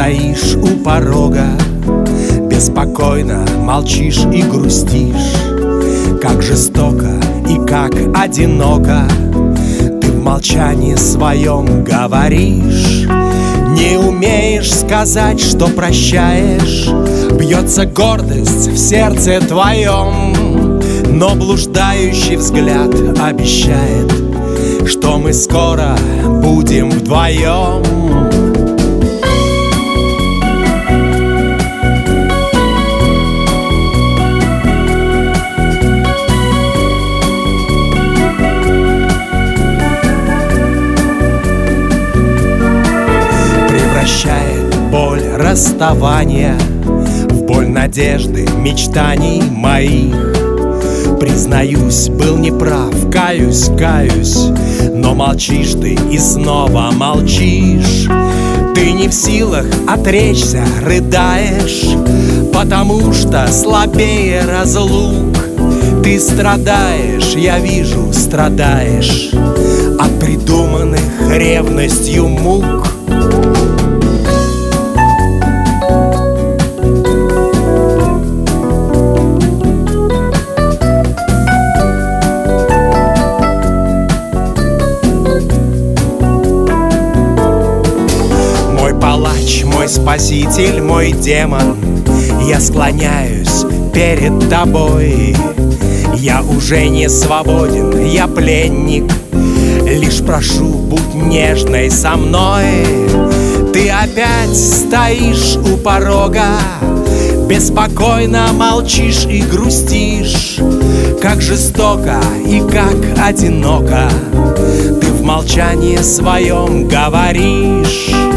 стоишь у порога, беспокойно молчишь и грустишь. Как жестоко и как одиноко ты в молчании своем говоришь. Не умеешь сказать, что прощаешь, бьется гордость в сердце твоем, но блуждающий взгляд обещает, что мы скоро будем вдвоем. Превращает боль расставания в боль надежды, мечтаний моих. Признаюсь, был неправ, каюсь, но молчишь ты и снова молчишь. Ты не в силах отречься, рыдаешь, потому что слабее разлук. Ты страдаешь, я вижу, страдаешь от придуманных ревностью мук. Мой спаситель, мой демон, я склоняюсь перед тобой. Я уже не свободен, я пленник, лишь прошу, будь нежной со мной. Ты опять стоишь у порога, беспокойно молчишь и грустишь. Как жестоко и как одиноко ты в молчании своем говоришь.